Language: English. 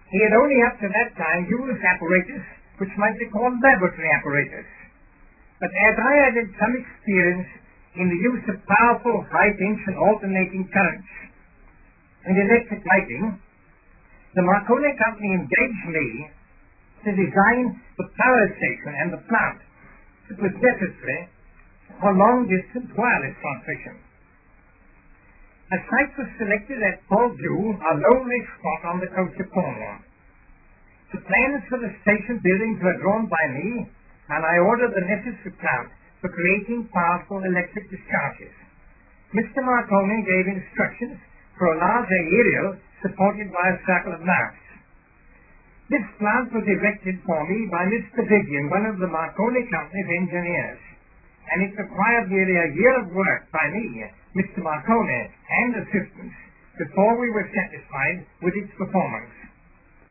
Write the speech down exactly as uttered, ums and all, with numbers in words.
He had only up to that time used apparatus which might be called laboratory apparatus. But as I had had some experience in the use of powerful high-tension and alternating currents and electric lighting, the Marconi Company engaged me to design the power station and the plant that was necessary for long-distance wireless transmission. A site was selected at Port View, a lonely spot on the coast of Cornwall. The plans for the station buildings were drawn by me, and I ordered the necessary plant for creating powerful electric discharges. Mister Marconi gave instructions for a large aerial supported by a circle of masts. This plant was erected for me by Mister Vivian, one of the Marconi Company's engineers, and it required nearly a year of work by me, Mister Marconi, and assistants before we were satisfied with its performance.